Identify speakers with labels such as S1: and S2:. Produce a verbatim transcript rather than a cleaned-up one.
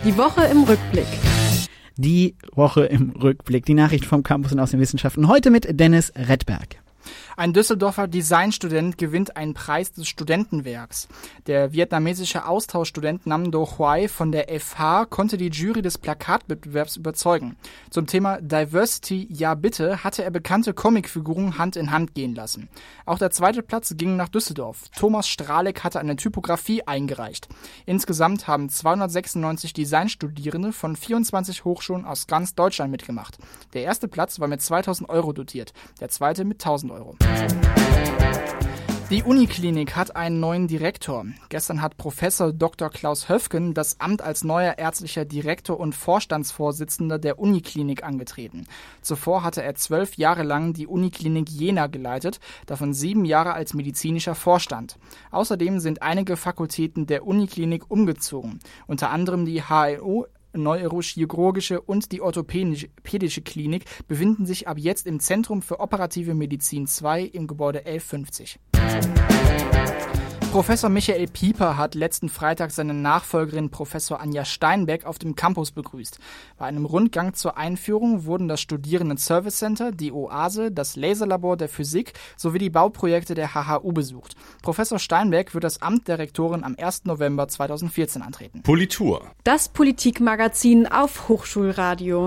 S1: Die Woche im Rückblick.
S2: Die Woche im Rückblick. Die Nachrichten vom Campus und aus den Wissenschaften. Heute mit Dennis Redberg.
S3: Ein Düsseldorfer Designstudent gewinnt einen Preis des Studentenwerks. Der vietnamesische Austauschstudent Nam Do Huai von der F H konnte die Jury des Plakatwettbewerbs überzeugen. Zum Thema Diversity, ja bitte, hatte er bekannte Comicfiguren Hand in Hand gehen lassen. Auch der zweite Platz ging nach Düsseldorf. Thomas Straleck hatte eine Typografie eingereicht. Insgesamt haben zweihundertsechsundneunzig Designstudierende von vierundzwanzig Hochschulen aus ganz Deutschland mitgemacht. Der erste Platz war mit zweitausend Euro dotiert, der zweite mit tausend Euro. Die Uniklinik hat einen neuen Direktor. Gestern hat Professor Doktor Klaus Höfgen das Amt als neuer ärztlicher Direktor und Vorstandsvorsitzender der Uniklinik angetreten. Zuvor hatte er zwölf Jahre lang die Uniklinik Jena geleitet, davon sieben Jahre als medizinischer Vorstand. Außerdem sind einige Fakultäten der Uniklinik umgezogen, unter anderem die H N O, Neurochirurgische und die Orthopädische Klinik befinden sich ab jetzt im Zentrum für operative Medizin zwei im Gebäude elf fünfzig. Professor Michael Pieper hat letzten Freitag seine Nachfolgerin Professor Anja Steinbeck auf dem Campus begrüßt. Bei einem Rundgang zur Einführung wurden das Studierenden-Service Center, die Oase, das Laserlabor der Physik sowie die Bauprojekte der H H U besucht. Professor Steinbeck wird das Amt der Rektorin am ersten November zweitausendvierzehn antreten.
S4: Politur.
S1: Das Politikmagazin auf Hochschulradio.